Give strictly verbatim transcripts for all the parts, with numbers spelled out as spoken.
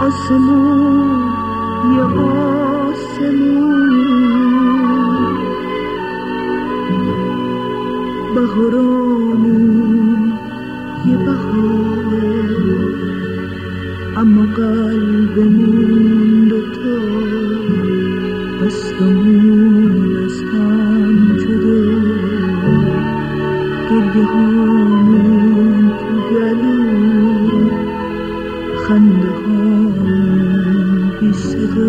آسمون یه آسمون، بهارامون یه بهاره، اما قلبمون دوتا دستمون از هم جدا، گریه هامون تو گلو، خنده هامون بی صدا.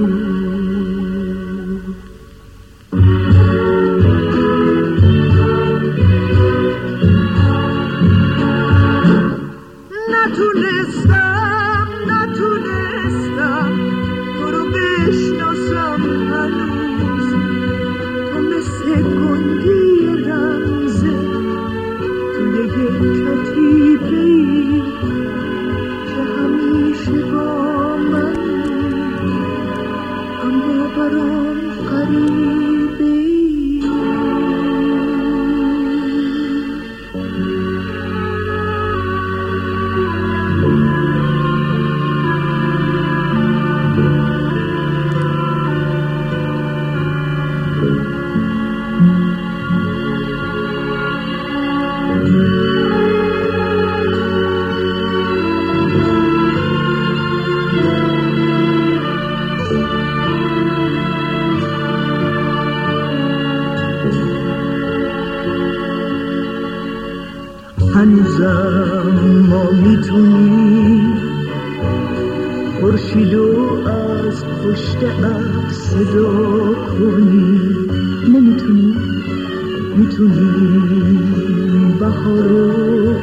نتونستم نتونستم تو رو بشناسم هنوز، تو مثل گنگی رمزه توی یک کتیبه‌ای که همیشه با منی، اما برام غریبه‌ای. هنوزم ما میتونیم خورشیدو از پشت عکس صدا کنیم، نمیتونیم میتونیم بهارو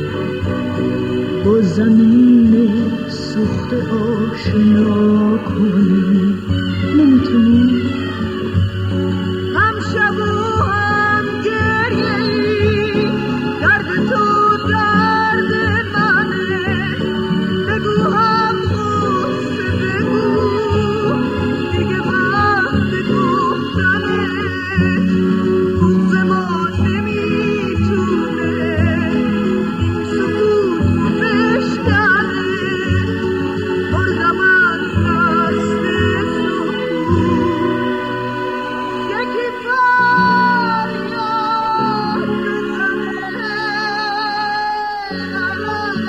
با زمین سوخت آشنا کنیم، نمیتونیم هم شب و هم گریه‌ای، درد تو درد منه، بگو هم غصه بگو دیگه وقت گفتنه، بغض ما نمیتونه این سکوت بشکنه، مردم از دست سکوت، یکی فریاد بزنه.